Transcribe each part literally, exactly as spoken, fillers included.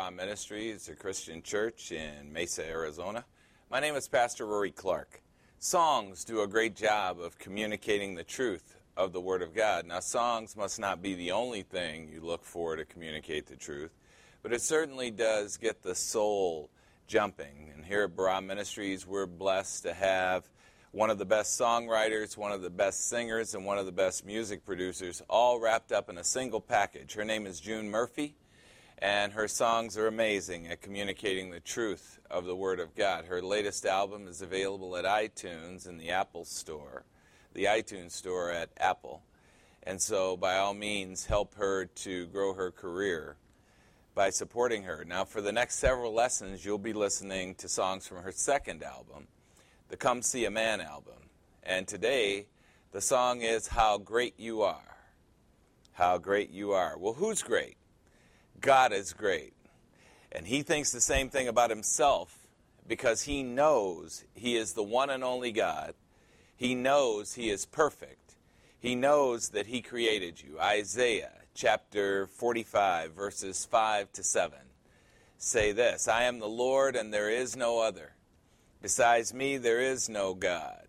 Bra Ministries, a Christian church in Mesa, Arizona. My name is Pastor Rory Clark. Songs do a great job of communicating the truth of the Word of God. Now, songs must not be the only thing you look for to communicate the truth, but it certainly does get the soul jumping. And here at Bra Ministries, we're blessed to have one of the best songwriters, one of the best singers, and one of the best music producers, all wrapped up in a single package. Her name is June Murphy, and her songs are amazing at communicating the truth of the Word of God. Her latest album is available at iTunes in the Apple Store, the iTunes Store at Apple. And so, by all means, help her to grow her career by supporting her. Now, for the next several lessons, you'll be listening to songs from her second album, the Come See a Man album. And today, the song is How Great You Are. How great you are. Well, who's great? God is great. And he thinks the same thing about himself because he knows he is the one and only God. He knows he is perfect. He knows that he created you. Isaiah chapter forty-five, verses five to seven say this, I am the Lord and there is no other. Besides me, there is no God.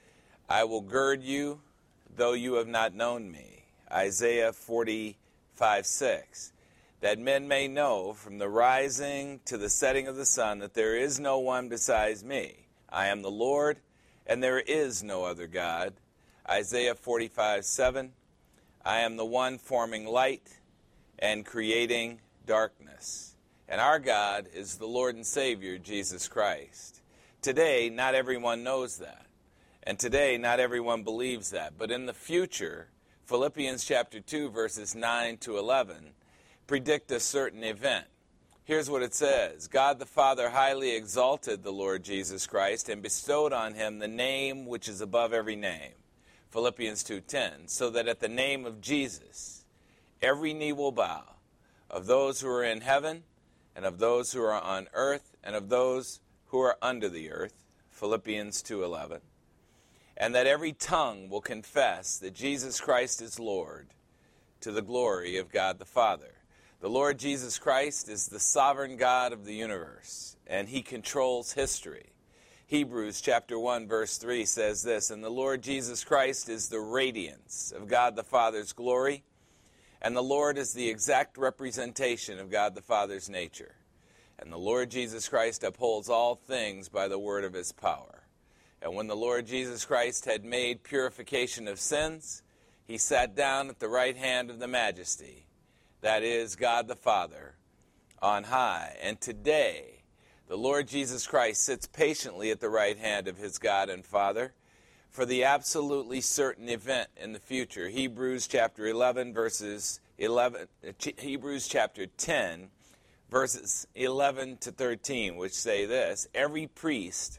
I will gird you, though you have not known me. Isaiah forty-five, six. That men may know from the rising to the setting of the sun that there is no one besides me. I am the Lord, and there is no other God. Isaiah forty-five, seven. I am the one forming light and creating darkness. And our God is the Lord and Savior, Jesus Christ. Today, not everyone knows that. And today, not everyone believes that. But in the future, Philippians chapter two, verses nine to eleven, predict a certain event. Here's what it says. God the Father highly exalted the Lord Jesus Christ and bestowed on him the name which is above every name. Philippians two ten. So that at the name of Jesus, every knee will bow, of those who are in heaven, and of those who are on earth, and of those who are under the earth, Philippians two eleven, and that every tongue will confess that Jesus Christ is Lord, to the glory of God the Father. The Lord Jesus Christ is the sovereign God of the universe, and he controls history. Hebrews chapter one, verse three says this, and the Lord Jesus Christ is the radiance of God the Father's glory, and the Lord is the exact representation of God the Father's nature. And the Lord Jesus Christ upholds all things by the word of his power. And when the Lord Jesus Christ had made purification of sins, he sat down at the right hand of the Majesty, that is, God the Father, on high. And today, the Lord Jesus Christ sits patiently at the right hand of his God and Father for the absolutely certain event in the future. Hebrews chapter eleven, verses eleven, Hebrews chapter ten, verses eleven to thirteen, which say this, every priest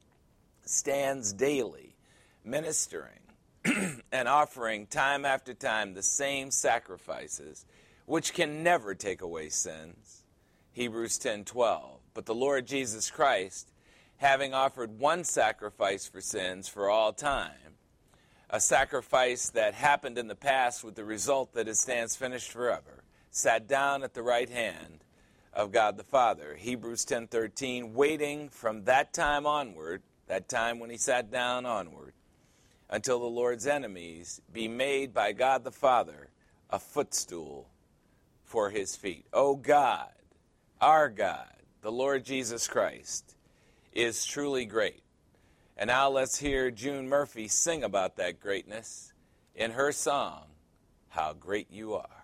stands daily ministering and offering time after time the same sacrifices, which can never take away sins. Hebrews ten twelve. But the Lord Jesus Christ, having offered one sacrifice for sins for all time, a sacrifice that happened in the past with the result that it stands finished forever, sat down at the right hand of God the Father. Hebrews ten thirteen, waiting from that time onward, that time when he sat down onward, until the Lord's enemies be made by God the Father a footstool for his feet. Oh God, our God, the Lord Jesus Christ, is truly great. And now let's hear June Murphy sing about that greatness in her song, How Great You Are.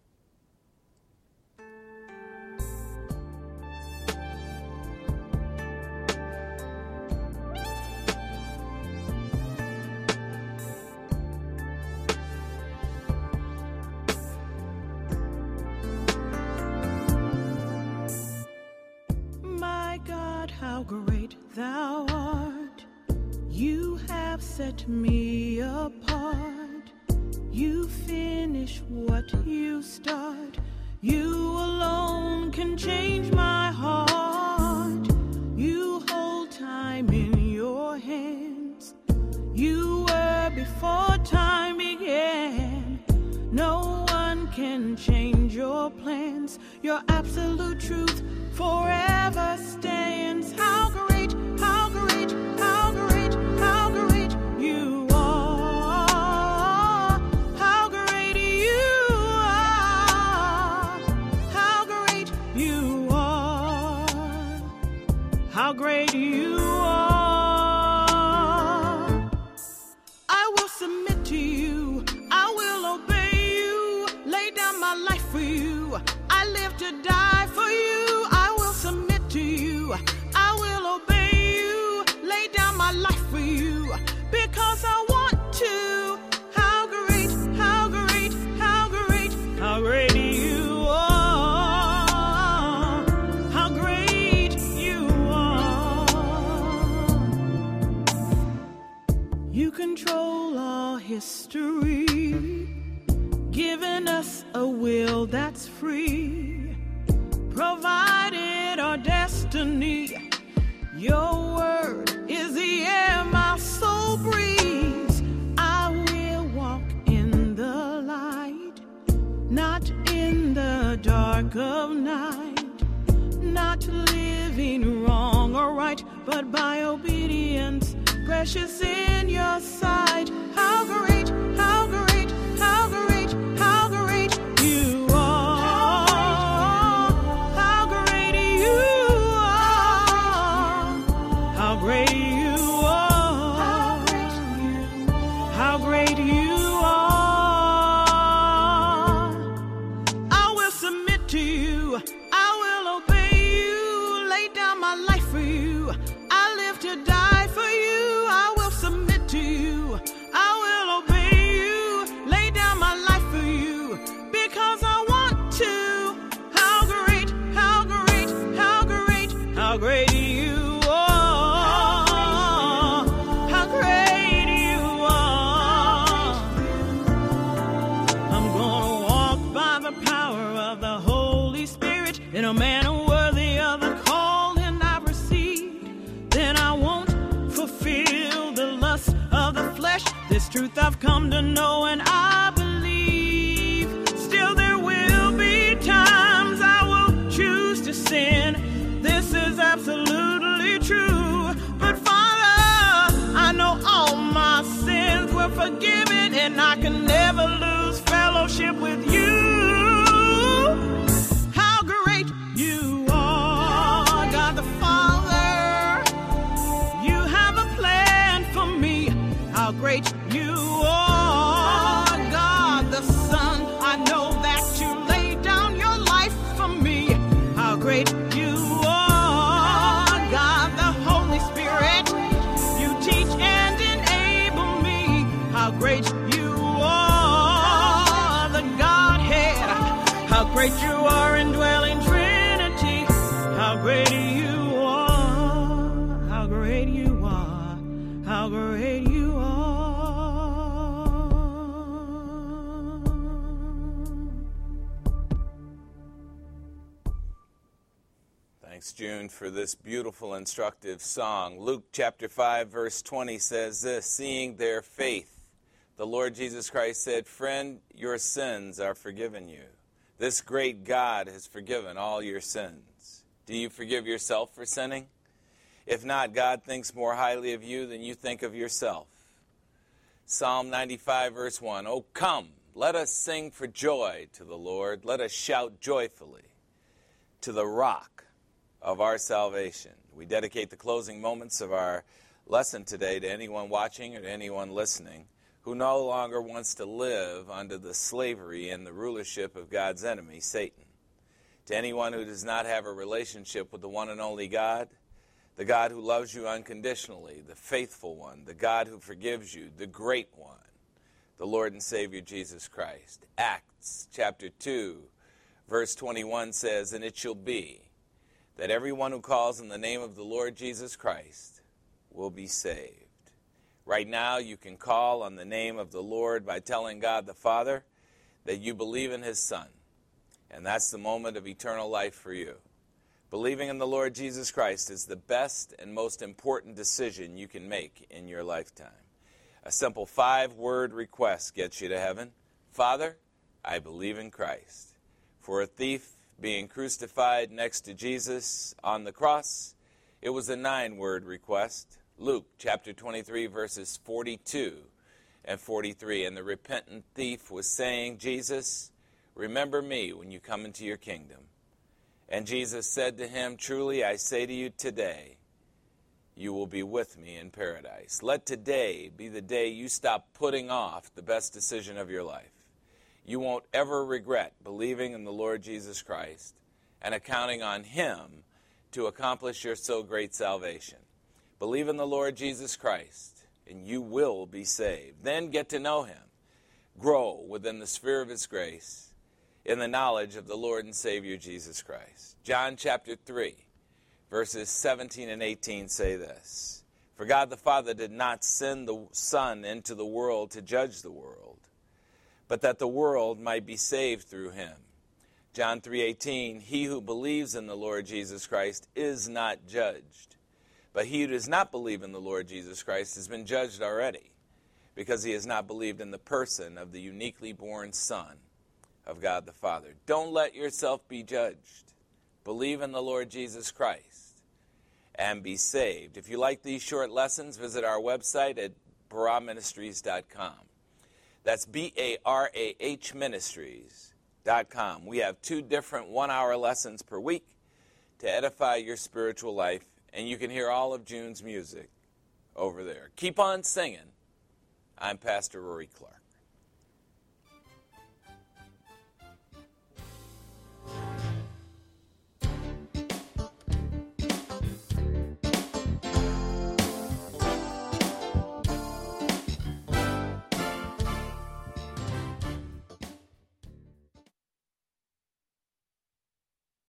How great thou art, you have set me apart, you finish what you start, you alone can change my heart, you hold time in your hands, you were before time began, no one can change your plans, Your absolute truth forever stands. How great, how great, how great, how great you are. How great you are. How great you are. How great you are. I will submit to you. I will obey you. Lay down my life for you. I live to die for you. I will submit to you. I will obey you. Lay down my life for you. Because I want to. How great, how great, how great, how great you are. How great you are. You control all history, giving us a will that's free, provided our destiny. Your word is the air my soul breathes. I will walk in the light, not in the dark of night, not living wrong or right, but by obedience, precious in your sight. How great, how great, how great, how great you are. How great you are. How great you are. How great you are. I will submit to you. I will obey you. Lay down my life for you. I live to die for you. I will submit to you. I will obey you. Lay down my life for you. Because I want to. How great, how great, how great, how great you are. How great you are. I'm gonna walk by the power of the Holy Spirit in a manner worthy of the calling I've received. Then I won't fulfill the lust of the flesh. This truth I've come to know and I believe. Still there will be times I will choose to sin. This is absolutely true. But Father, I know all my sins were forgiven and I can never lose fellowship with you. How great you are, God the Father. You have a plan for me. How great you are, God the Son. I know that you laid down your life for me. How great you are, God the Holy Spirit. You teach and enable me. How great you are, the Godhead. How great you are, indwelling Trinity. How great you are. How great you are. How great you are. Thanks, June, for this beautiful, instructive song. Luke chapter five, verse twenty says this, seeing their faith, the Lord Jesus Christ said, friend, your sins are forgiven you. This great God has forgiven all your sins. Do you forgive yourself for sinning? If not, God thinks more highly of you than you think of yourself. Psalm ninety-five, verse one, oh, come, let us sing for joy to the Lord. Let us shout joyfully to the rock of our salvation. We dedicate the closing moments of our lesson today to anyone watching or to anyone listening who no longer wants to live under the slavery and the rulership of God's enemy, Satan. To anyone who does not have a relationship with the one and only God, the God who loves you unconditionally, the faithful one, the God who forgives you, the great one, the Lord and Savior Jesus Christ. Acts chapter two, verse twenty-one says, and it shall be that everyone who calls in the name of the Lord Jesus Christ will be saved. Right now, you can call on the name of the Lord by telling God the Father that you believe in his Son. And that's the moment of eternal life for you. Believing in the Lord Jesus Christ is the best and most important decision you can make in your lifetime. A simple five-word request gets you to heaven. Father, I believe in Christ. For a thief being crucified next to Jesus on the cross. It was a nine-word request. Luke chapter twenty-three, verses forty-two and forty-three. And the repentant thief was saying, Jesus, remember me when you come into your kingdom. And Jesus said to him, truly I say to you today, you will be with me in paradise. Let today be the day you stop putting off the best decision of your life. You won't ever regret believing in the Lord Jesus Christ and accounting on him to accomplish your so great salvation. Believe in the Lord Jesus Christ, and you will be saved. Then get to know him. Grow within the sphere of his grace in the knowledge of the Lord and Savior Jesus Christ. John chapter three, verses seventeen and eighteen say this. For God the Father did not send the Son into the world to judge the world, but that the world might be saved through him. John three eighteen, he who believes in the Lord Jesus Christ is not judged, but he who does not believe in the Lord Jesus Christ has been judged already, because he has not believed in the person of the uniquely born Son of God the Father. Don't let yourself be judged. Believe in the Lord Jesus Christ and be saved. If you like these short lessons, visit our website at barah ministries dot com. That's B A R A H Ministries dot com. We have two different one-hour lessons per week to edify your spiritual life, and you can hear all of June's music over there. Keep on singing. I'm Pastor Rory Clark.